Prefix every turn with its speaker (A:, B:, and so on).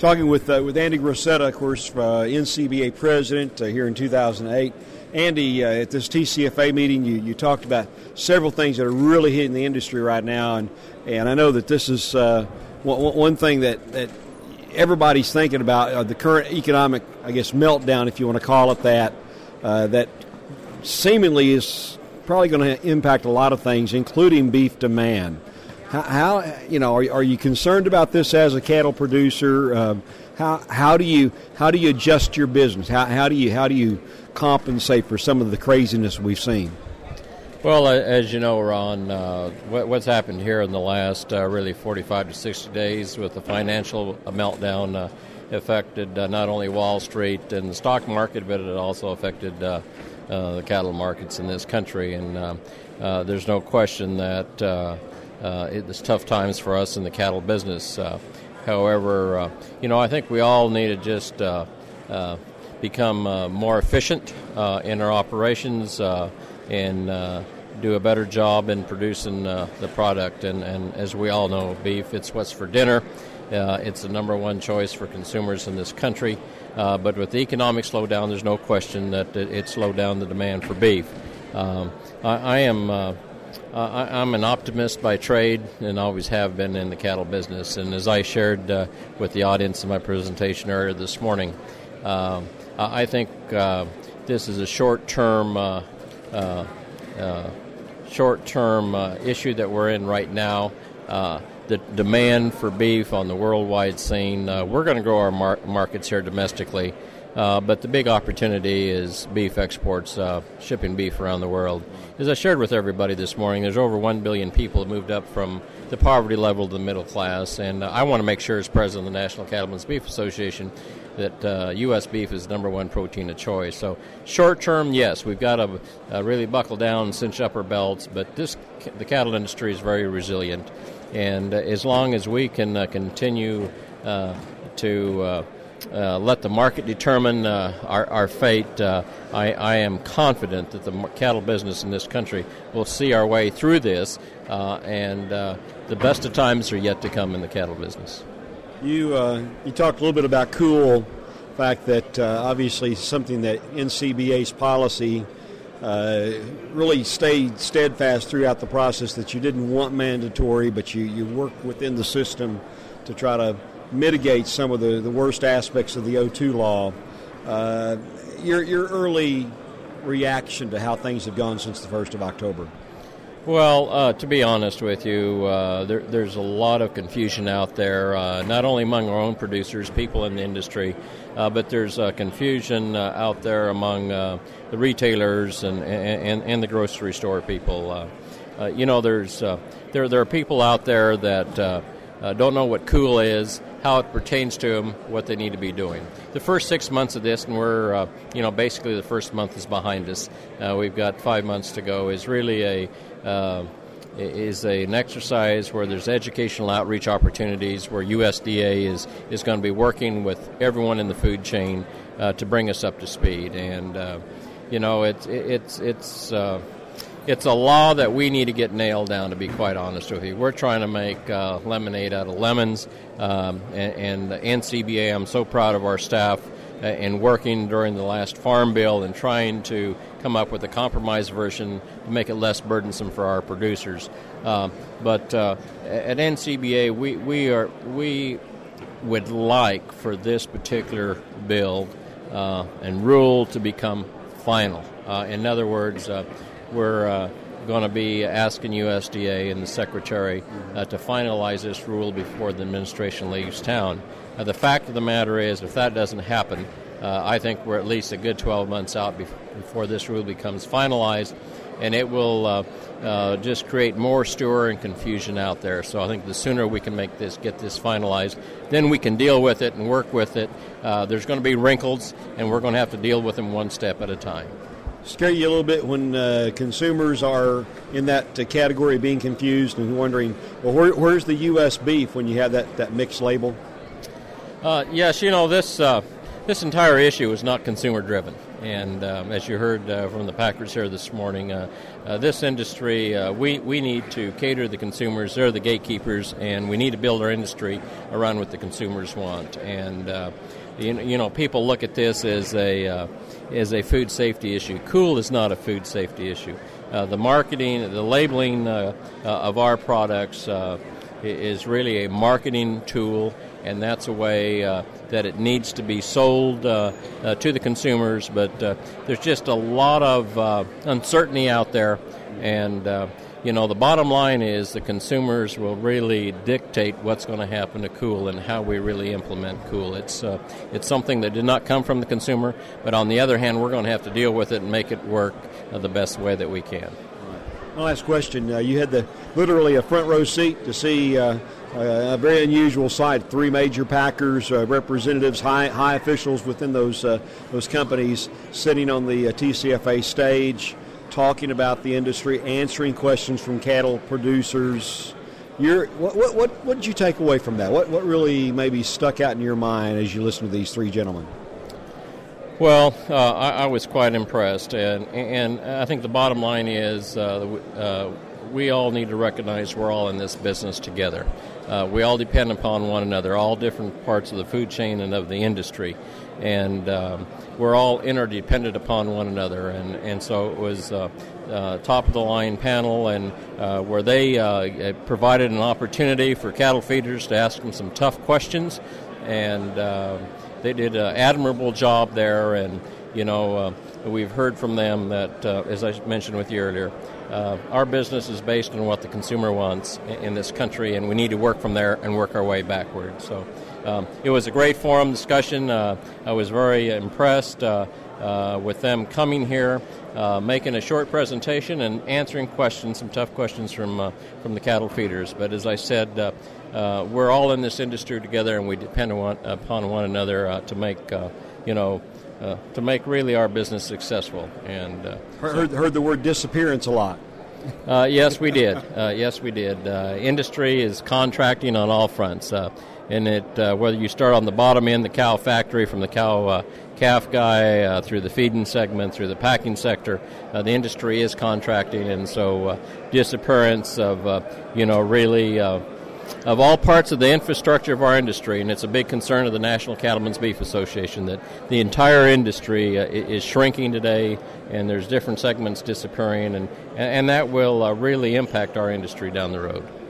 A: Talking with Andy Grosetta, of course, NCBA president here in 2008. Andy, at this TCFA meeting, you talked about several things that are really hitting the industry right now, and I know that this is one thing that everybody's thinking about, the current economic, I guess, meltdown, if you want to call it that, that seemingly is probably going to impact a lot of things, including beef demand. How are you concerned about this as a cattle producer? How do you adjust your business? How do you compensate for some of the craziness we've seen?
B: Well, as you know, Ron, what's happened here in the last really 45 to 60 days with the financial meltdown affected not only Wall Street and the stock market, but it also affected the cattle markets in this country. And there's no question that it's tough times for us in the cattle business. However, I think we all need to just become more efficient in our operations and do a better job in producing the product. And as we all know, beef, it's what's for dinner. It's the number one choice for consumers in this country. But with the economic slowdown, there's no question that it slowed down the demand for beef. I'm an optimist by trade and always have been in the cattle business. And as I shared with the audience in my presentation earlier this morning, I think this is a short-term issue that we're in right now. The demand for beef on the worldwide scene, we're going to grow our markets here domestically, but the big opportunity is beef exports, shipping beef around the world. As I shared with everybody this morning, there's over 1 billion people who moved up from the poverty level to the middle class, and I want to make sure as president of the National Cattlemen's Beef Association that U.S. beef is the number one protein of choice. So short term, yes, we've got to really buckle down and cinch up our belts, but the cattle industry is very resilient, and as long as we can continue to let the market determine our fate, I am confident that the cattle business in this country will see our way through this, and the best of times are yet to come in the cattle business.
A: You talked a little bit about cool, the fact that obviously something that NCBA's policy really stayed steadfast throughout the process, that you didn't want mandatory, but you worked within the system to try to mitigate some of the worst aspects of the O2 law. Your early reaction to how things have gone since the 1st of October?
B: Well, to be honest with you, there's a lot of confusion out there, not only among our own producers, people in the industry, but there's confusion out there among the retailers and the grocery store people. There are people out there that don't know what cool is, how it pertains to them, what they need to be doing. The first 6 months of this, and we're, basically the first month is behind us. We've got 5 months to go. Is really an exercise where there's educational outreach opportunities, where USDA is going to be working with everyone in the food chain to bring us up to speed. And it's a law that we need to get nailed down, to be quite honest with you. We're trying to make lemonade out of lemons, and the NCBA, I'm so proud of our staff in working during the last Farm Bill and trying to come up with a compromise version to make it less burdensome for our producers. But at NCBA, we would like for this particular bill and rule to become final. In other words, we're going to be asking USDA and the Secretary to finalize this rule before the administration leaves town. The fact of the matter is, if that doesn't happen, I think we're at least a good 12 months out before this rule becomes finalized, and it will just create more stir and confusion out there. So I think the sooner we can get this finalized, then we can deal with it and work with it. There's going to be wrinkles, and we're going to have to deal with them one step at a time.
A: Scare you a little bit when consumers are in that category of being confused and wondering, well, where's the U.S. beef when you have that mixed label?
B: Yes, this entire issue is not consumer driven. And as you heard from the packers here this morning, this industry, we need to cater to the consumers. They're the gatekeepers, and we need to build our industry around what the consumers want. And people look at this as a food safety issue. Cool is not a food safety issue. The marketing, the labeling of our products is really a marketing tool, and that's a way that it needs to be sold to the consumers. But there's just a lot of uncertainty out there, and the bottom line is the consumers will really dictate what's going to happen to Cool and how we really implement Cool. It's something that did not come from the consumer, but on the other hand, we're going to have to deal with it and make it work the best way that we can.
A: One last question. You had literally a front row seat to see a very unusual sight. 3 major packers, representatives, high officials within those companies sitting on the TCFA stage, talking about the industry, answering questions from cattle producers. What did you take away from that? What really maybe stuck out in your mind as you listened to these 3 gentlemen?
B: Well, I was quite impressed, and I think the bottom line is we all need to recognize we're all in this business together. We all depend upon one another, all different parts of the food chain and of the industry, and we're all interdependent upon one another. And so it was top-of-the-line panel, and where they provided an opportunity for cattle feeders to ask them some tough questions, and they did an admirable job there. And we've heard from them that, as I mentioned with you earlier, our business is based on what the consumer wants in this country, and we need to work from there and work our way backward. So it was a great forum discussion. I was very impressed with them coming here, making a short presentation and answering questions, some tough questions from the cattle feeders. But as I said, we're all in this industry together, and we depend upon one another to make really our business successful. And
A: heard the word disappearance a lot.
B: Yes, we did. Industry is contracting on all fronts, and whether you start on the bottom end, the cow factory, from the cow calf guy through the feeding segment, through the packing sector, the industry is contracting, and so disappearance of really. Of all parts of the infrastructure of our industry, and it's a big concern of the National Cattlemen's Beef Association that the entire industry is shrinking today, and there's different segments disappearing, and that will really impact our industry down the road.